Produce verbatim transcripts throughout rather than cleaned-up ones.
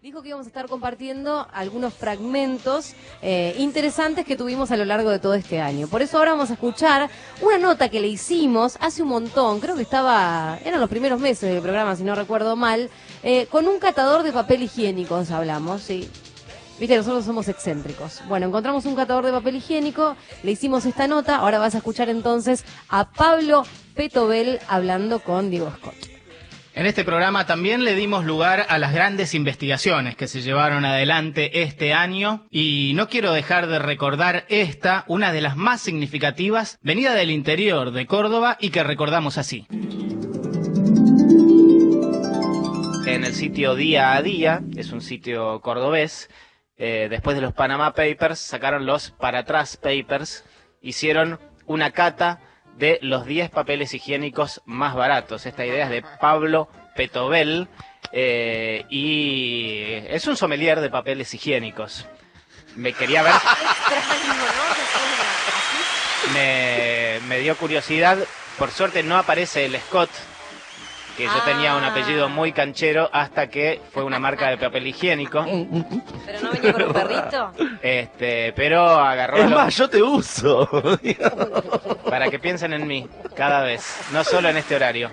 dijo que íbamos a estar compartiendo algunos fragmentos eh, interesantes que tuvimos a lo largo de todo este año. Por eso ahora vamos a escuchar una nota que le hicimos hace un montón, creo que estaba, eran los primeros meses del programa, si no recuerdo mal, eh, con un catador de papel higiénico, nos hablamos, sí. Viste, nosotros somos excéntricos. Bueno, encontramos un catador de papel higiénico, le hicimos esta nota, ahora vas a escuchar entonces a Pablo Petovel hablando con Diego Scott. En este programa también le dimos lugar a las grandes investigaciones que se llevaron adelante este año y no quiero dejar de recordar esta, una de las más significativas, venida del interior de Córdoba y que recordamos así. En el sitio Día a Día, es un sitio cordobés, eh, después de los Panama Papers sacaron los Para Atrás Papers, hicieron una cata de los diez papeles higiénicos más baratos. Esta idea es de Pablo Petovel eh, y es un sommelier de papeles higiénicos. Me quería ver... me, me dio curiosidad. Por suerte no aparece el Scott, que yo ah. tenía un apellido muy canchero hasta que fue una marca de papel higiénico. ¿Pero no venía con un perrito? Este, pero agarró... Es lo... más, yo te uso. Para que piensen en mí, cada vez. No solo en este horario.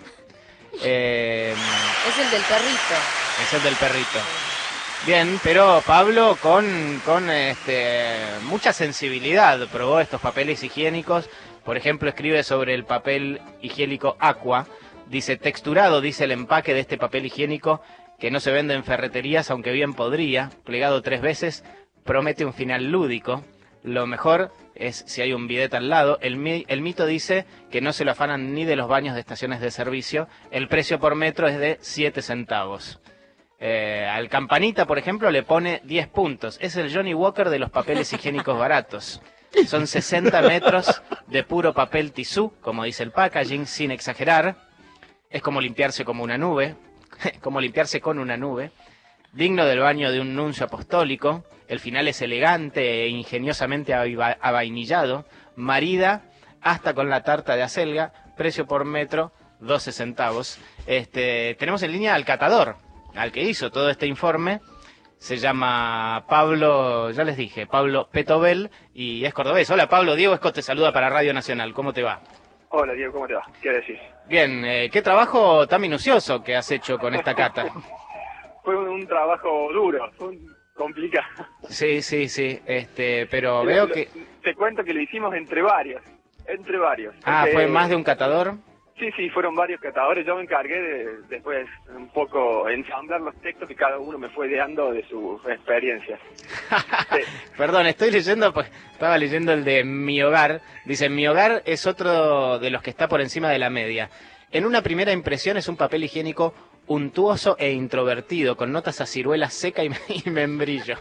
Eh... Es el del perrito. Es el del perrito. Bien, pero Pablo con, con este, mucha sensibilidad probó estos papeles higiénicos. Por ejemplo, escribe sobre el papel higiénico Aqua. Dice, texturado, dice el empaque de este papel higiénico, que no se vende en ferreterías, aunque bien podría, plegado tres veces, promete un final lúdico. Lo mejor es si hay un bidet al lado. El, mi, el mito dice que no se lo afanan ni de los baños de estaciones de servicio. El precio por metro es de siete centavos. Eh, al Campanita, por ejemplo, le pone diez puntos. Es el Johnny Walker de los papeles higiénicos baratos. Son sesenta metros de puro papel tisú, como dice el packaging, sin exagerar. Es como limpiarse como una nube, como limpiarse con una nube, digno del baño de un nuncio apostólico. El final es elegante e ingeniosamente avainillado, marida hasta con la tarta de acelga, precio por metro, doce centavos. Este, tenemos en línea al catador, al que hizo todo este informe. Se llama Pablo, ya les dije, Pablo Petovel y es cordobés. Hola Pablo, Diego Scott te saluda para Radio Nacional, ¿cómo te va? Hola Diego, ¿cómo te va? ¿Qué decís? Bien, eh, ¿qué trabajo tan minucioso que has hecho con esta cata? Fue un, un trabajo duro, fue un, complicado. Sí, sí, sí, este, pero lo, veo lo, que... Te cuento que lo hicimos entre varios, entre varios. Ah, porque, ¿fue más de un catador? Sí, sí, fueron varios catadores. Yo me encargué de después un poco ensamblar los textos que cada uno me fue dando de sus experiencias. Sí. Perdón, estoy leyendo, pues estaba leyendo el de Mi Hogar. Dice, Mi Hogar es otro de los que está por encima de la media. En una primera impresión es un papel higiénico untuoso e introvertido, con notas a ciruela seca y, y membrillo.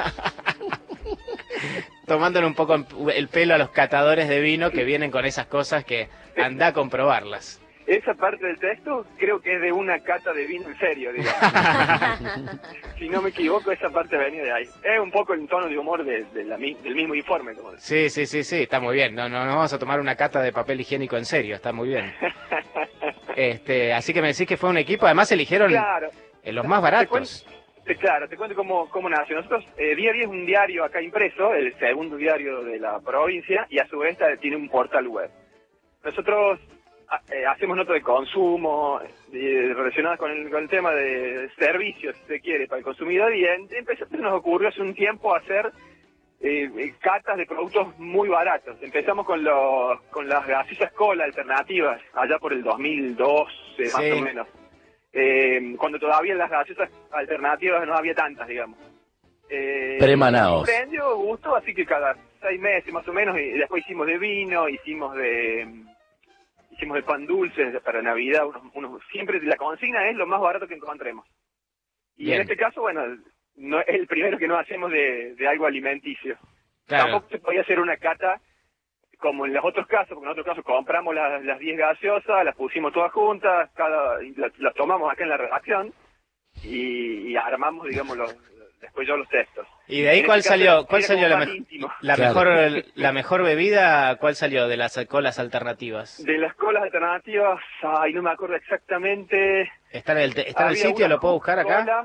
Tomándole un poco el pelo a los catadores de vino que vienen con esas cosas que anda a comprobarlas. Esa parte del texto creo que es de una cata de vino en serio, digamos. Si no me equivoco, esa parte venía de ahí. Es un poco el tono de humor de, de la, del mismo informe. Como sí, sí, sí, sí, está muy bien. No, no, no vamos a tomar una cata de papel higiénico en serio, está muy bien. Este, así que me decís que fue un equipo, además eligieron claro. los más baratos. Te Claro, te cuento cómo, cómo nació. Nosotros, eh, Día a Día es un diario acá impreso, el segundo diario de la provincia, y a su vez tiene un portal web. Nosotros eh, hacemos notas de consumo eh, relacionadas con el, con el tema de servicios, si se quiere, para el consumidor, y en, empezó, nos ocurrió hace un tiempo hacer eh, catas de productos muy baratos. Empezamos con, los, con las gaseosas cola alternativas, allá por el dos mil doce, sí. Más o menos. Eh, cuando todavía en las gaseosas alternativas no había tantas, digamos. Eh, Premanaos. Me prendió gusto, así que cada seis meses más o menos, y después hicimos de vino, hicimos de hicimos de pan dulce para Navidad, unos, unos, siempre la consigna es lo más barato que encontremos. Y bien. En este caso, bueno, no es el primero que no hacemos de, de algo alimenticio. Claro. Tampoco se podía hacer una cata como en los otros casos, porque en otros casos compramos las, las diez gaseosas, las pusimos todas juntas, cada las, las tomamos acá en la redacción y, y armamos, digamos, los, después yo los textos. ¿Y de ahí en cuál este salió caso, cuál salió la, me la claro. mejor la mejor bebida? ¿Cuál salió de las colas alternativas? De las colas alternativas, ay, no me acuerdo exactamente. ¿Está en el, está en el sitio? ¿Lo puedo buscar acá? Cola,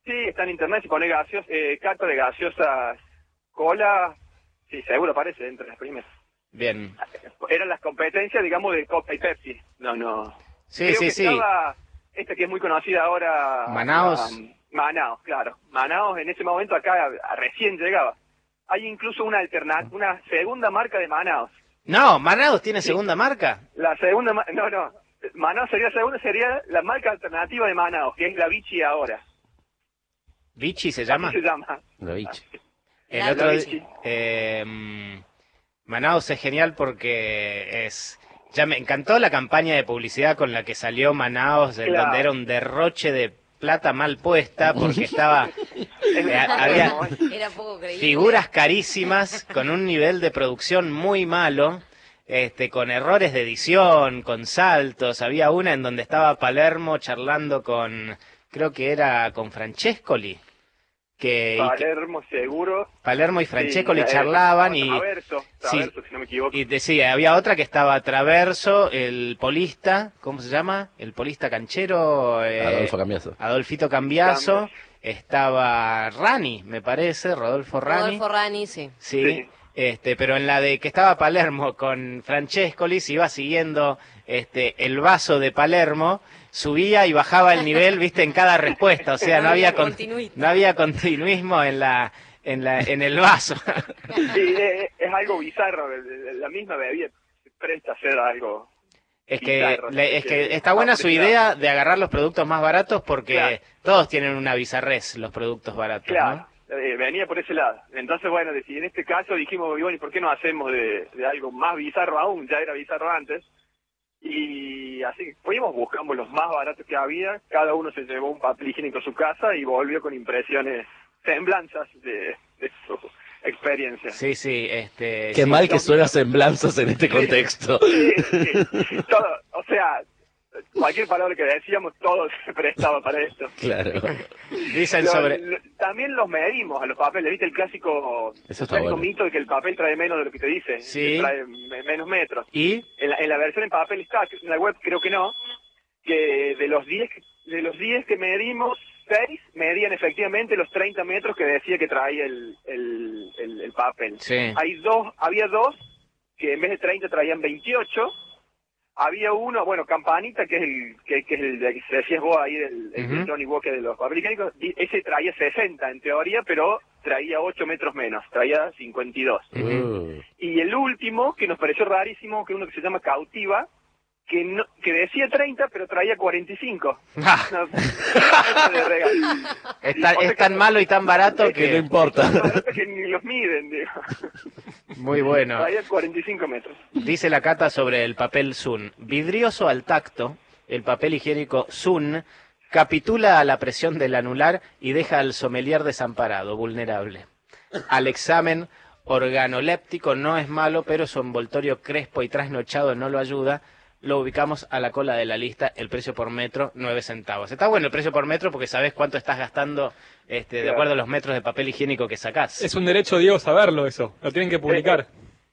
Sí, está en internet, si pone gaseos, eh, carta de gaseosas cola, sí, seguro aparece entre las primeras. Bien. Eran las competencias, digamos, de Coca y Pepsi. No, no. Sí, Creo sí, que sí. estaba esta que es muy conocida ahora. Manaos. La, Manaos, claro. Manaos en ese momento acá a, recién llegaba. Hay incluso una alterna una segunda marca de Manaos. No, Manaos tiene Sí. segunda marca. La segunda, no, no. Manaos sería segunda, sería la marca alternativa de Manaos, que es la Vichy ahora. ¿Vichy se llama? Así se llama. La bicha. El La otro Vichy. di- eh, Manaos es genial porque es... Ya me encantó la campaña de publicidad con la que salió Manaos, en Claro. donde era un derroche de plata mal puesta, porque estaba... eh, había Era poco creíble. figuras carísimas, con un nivel de producción muy malo, este, con errores de edición, con saltos. Había una en donde estaba Palermo charlando con... Creo que era con Francescoli. Que, y que- Palermo seguro. Palermo y Francescoli Sí, charlaban y... Traverso, sí. Traverso, si no me equivoco. Y decía, había otra que estaba Traverso, el polista, ¿cómo se llama? El polista canchero. eh, Adolfo Cambiaso. Adolfito Cambiaso. Cambiaso. Estaba Rani, me parece, Rodolfo Rani. Rodolfo Rani, sí. Sí. Sí. Este, pero en la de que estaba Palermo con Francescoli se iba siguiendo este el vaso de Palermo, subía y bajaba el nivel, viste, en cada respuesta, o sea, no había con- Continuista. no había continuismo en la en la en el vaso. Sí, es, es algo bizarro. La misma bebida se presta a hacer algo. Es que, Bizarro, le- es sí, que sí. está buena su Apreciado. idea de agarrar los productos más baratos porque Claro. todos tienen una bizarrez, los productos baratos, Claro, ¿no? eh, venía por ese lado. Entonces, bueno, si en este caso dijimos, bueno, ¿y por qué no hacemos de, de algo más bizarro aún? Ya era bizarro antes. Y así que fuimos, buscamos los más baratos que había. Cada uno se llevó un papel higiénico a su casa y volvió con impresiones, semblanzas de, de su experiencia. Sí, sí, este... Qué sí. mal que suenan semblanzas en este contexto. Sí, sí. Todo, o sea, cualquier palabra que decíamos, todo se prestaba para esto. Claro. Dicen Lo- sobre... lo- también los medimos a los papeles, ¿viste? El clásico, Eso el está clásico bueno. mito de que el papel trae menos de lo que te dice. Sí. Que trae me- menos metros. ¿Y? En la, en la versión en papel está, en la web creo que no, que de los diez de los diez que medimos, seis medían efectivamente los treinta metros que decía que traía el, el, el, el papel. Sí. Hay dos, había dos que en vez de treinta traían veintiocho. Había uno, bueno, Campanita, que es el que, que es el de que decías vos ahí, del el Ujú. Johnny Walker de los papeles higiénicos, y ese traía sesenta en teoría, pero traía ocho metros menos, traía cincuenta y dos. Uh, Y el último, que nos pareció rarísimo, que uno que se llama Cautiva, que no, que decía treinta, pero traía cuarenta y cinco. Ah, No, eso de regalo. es tan, O sea es tan que- malo y tan barato que no que... importa. que ni los miden, digo. Muy bueno. Traía cuarenta y cinco metros. Dice la cata sobre el papel Sun. Vidrioso al tacto, el papel higiénico Sun capitula a la presión del anular y deja al sommelier desamparado, vulnerable. Al examen organoléptico no es malo, pero su envoltorio crespo y trasnochado no lo ayuda. Lo ubicamos a la cola de la lista, el precio por metro, nueve centavos. Está bueno el precio por metro porque sabes cuánto estás gastando este, de Claro. acuerdo a los metros de papel higiénico que sacás. Es un derecho, Diego, saberlo eso. Lo tienen que publicar.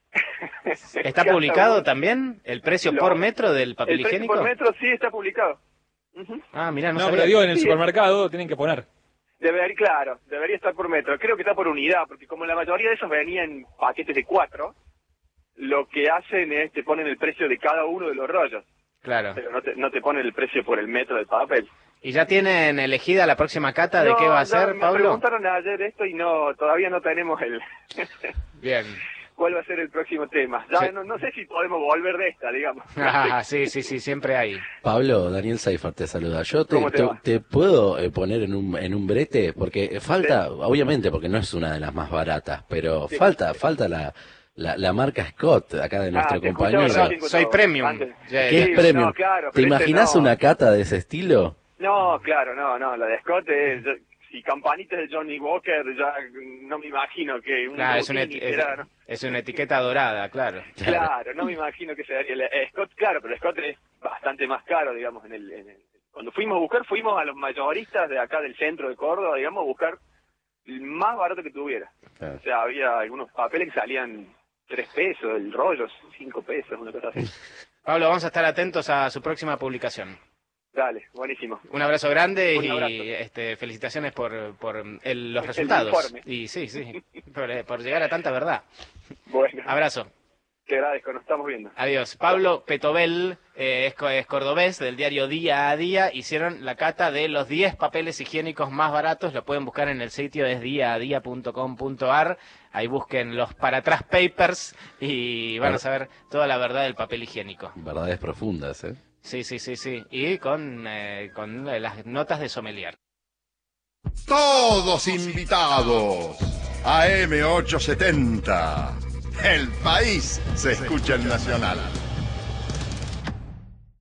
¿Está publicado también el precio Lo- por metro del papel El precio higiénico? por metro sí está publicado. Ujú. Ah, mirá, no, No, sabía. pero digo, en el Sí. supermercado lo tienen que poner. Debería, claro, debería estar por metro. Creo que está por unidad, porque como la mayoría de esos venían en paquetes de cuatro, lo que hacen es te ponen el precio de cada uno de los rollos, Claro. pero no te, no te ponen el precio por el metro del papel. ¿Y ya tienen elegida la próxima cata de No, qué va a no, ser, me Pablo? preguntaron ayer esto y no, todavía no tenemos el Bien. cuál va a ser el próximo tema. Ya Sí. no, no sé si podemos volver de esta, digamos. Ah, sí, sí, sí, siempre hay. Pablo, Daniel Seifert te saluda. Yo te, ¿Cómo te te, va? te puedo eh, poner en un, en un brete, porque falta, obviamente, porque no es una de las más baratas, pero Sí. falta, falta la, la, la marca Scott, acá de nuestro Ah, te escuchaba compañero. Soy, recién soy cuando- premium. antes. Ya- ¿Qué Sí, es premium? no, claro, ¿Te pero ese imaginas no. una cata de ese estilo? No, claro, no, no, la de Scott es... Si Campanitas de Johnny Walker, ya no me imagino que un Claro, es una, Routini eti- es, será, ¿no? es una etiqueta dorada, claro. Claro, no me imagino que sea el eh, Scott, claro, pero Scott es bastante más caro, digamos, en el, en el- cuando fuimos a buscar, fuimos a los mayoristas de acá del centro de Córdoba, digamos, a buscar el más barato que tuviera. Claro. O sea, había algunos papeles que salían tres pesos, el rollo cinco pesos, una cosa así. Pablo, vamos a estar atentos a su próxima publicación. Dale, buenísimo. Un abrazo grande Un y abrazo. este, felicitaciones por, por el- los El resultados. informe. Y sí, sí, por, por llegar a tanta verdad. Bueno, Abrazo. te agradezco, nos estamos viendo. Adiós. Pablo Petobel, eh, es, co- es cordobés, del diario Día a Día. Hicieron la cata de los diez papeles higiénicos más baratos. Lo pueden buscar en el sitio, es día a día punto com punto ar. Ahí busquen los para atrás papers y van a saber toda la verdad del papel higiénico. Verdades profundas, ¿eh? Sí, sí, sí, sí. Y con, eh, con las notas de sommelier. Todos invitados a eme ochocientos setenta. El país se escucha en Nacional.